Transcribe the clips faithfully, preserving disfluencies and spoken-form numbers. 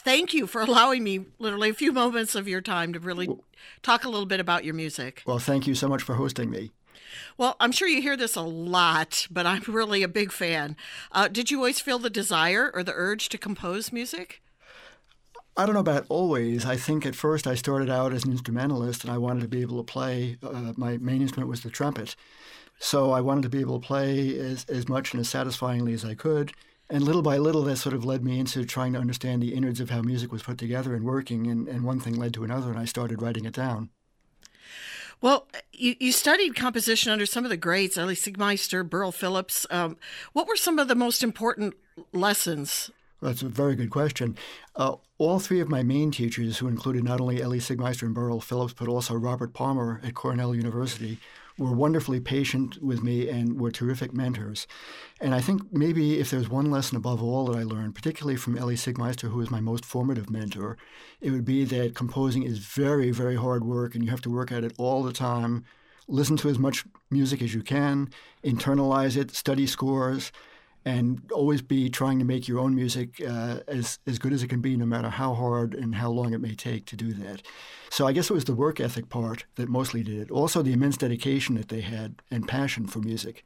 thank you for allowing me literally a few moments of your time to really Well, talk a little bit about your music. well, thank you so much for hosting me. Well, I'm sure you hear this a lot, but I'm really a big fan. Uh, did you always feel the desire or the urge to compose music? I don't know about always. I think at first I started out as an instrumentalist and I wanted to be able to play. Uh, my main instrument was the trumpet. So I wanted to be able to play as, as much and as satisfyingly as I could. And little by little, that sort of led me into trying to understand the innards of how music was put together and working. And, and one thing led to another, and I started writing it down. Well, you, you studied composition under some of the greats, Elie Siegmeister, Burl Phillips. Um, what were some of the most important lessons? Well, that's a very good question. Uh, all three of my main teachers, who included not only Elie Siegmeister and Burl Phillips, but also Robert Palmer at Cornell University, were wonderfully patient with me and were terrific mentors. And I think maybe if there's one lesson above all that I learned, particularly from Elie Siegmeister, who was my most formative mentor, it would be that composing is very, very hard work, and you have to work at it all the time. Listen to as much music as you can, internalize it, study scores, and always be trying to make your own music uh, as, as good as it can be, no matter how hard and how long it may take to do that. So I guess it was the work ethic part that mostly did it. Also the immense dedication that they had and passion for music.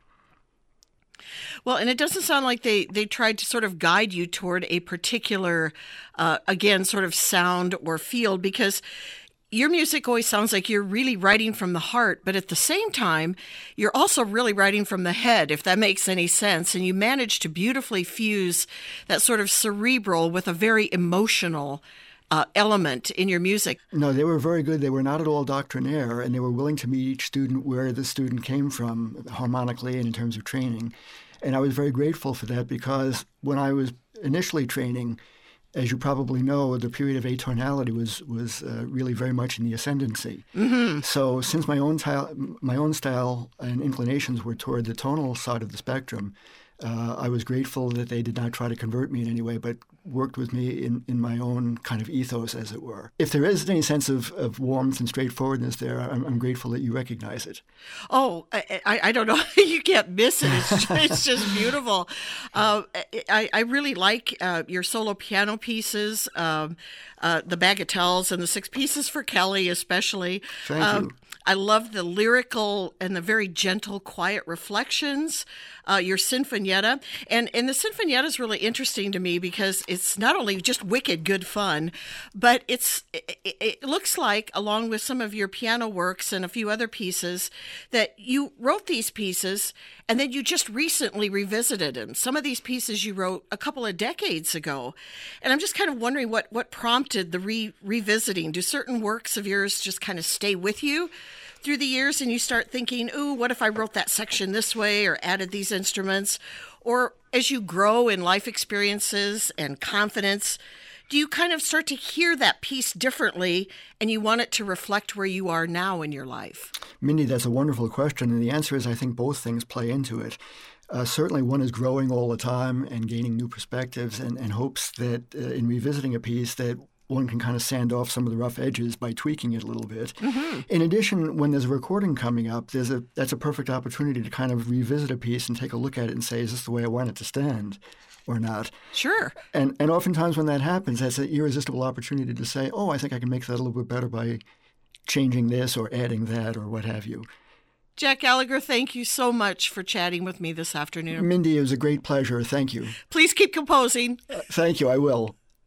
Well, and it doesn't sound like they, they tried to sort of guide you toward a particular, uh, again, sort of sound or field, because your music always sounds like you're really writing from the heart, but at the same time, you're also really writing from the head, if that makes any sense. And you manage to beautifully fuse that sort of cerebral with a very emotional uh, element in your music. No, they were very good. They were not at all doctrinaire, and they were willing to meet each student where the student came from harmonically and in terms of training. And I was very grateful for that, because when I was initially training, as you probably know, the period of atonality was was uh, really very much in the ascendancy. Mm-hmm. So since my own style, my own style and inclinations were toward the tonal side of the spectrum, uh, I was grateful that they did not try to convert me in any way, but worked with me in, in my own kind of ethos, as it were. If there is any sense of, of warmth and straightforwardness there, I'm, I'm grateful that you recognize it. Oh, I, I, I don't know. You can't miss it. It's just, it's just beautiful. Uh, I, I really like uh, your solo piano pieces, um, uh, the bagatelles and the six pieces for Kelly especially. Thank um, you. I love the lyrical and the very gentle, quiet reflections, uh, your Sinfonietta. And, and the Sinfonietta is really interesting to me because it's not only just wicked good fun, but it's it, it looks like, along with some of your piano works and a few other pieces, that you wrote these pieces and then you just recently revisited them. Some of these pieces you wrote a couple of decades ago. And I'm just kind of wondering what, what prompted the re- revisiting. Do certain works of yours just kind of stay with you through the years and you start thinking, ooh, what if I wrote that section this way or added these instruments? Or as you grow in life experiences and confidence, do you kind of start to hear that piece differently and you want it to reflect where you are now in your life? Mindy, that's a wonderful question. And the answer is I think both things play into it. Uh, certainly one is growing all the time and gaining new perspectives and, and hopes that uh, in revisiting a piece that one can kind of sand off some of the rough edges by tweaking it a little bit. Mm-hmm. In addition, when there's a recording coming up, there's a that's a perfect opportunity to kind of revisit a piece and take a look at it and say, is this the way I want it to stand or not? Sure. And and oftentimes when that happens, that's an irresistible opportunity to say, oh, I think I can make that a little bit better by changing this or adding that or what have you. Jack Gallagher, thank you so much for chatting with me this afternoon. Mindy, it was a great pleasure. Thank you. Please keep composing. Uh, thank you. I will.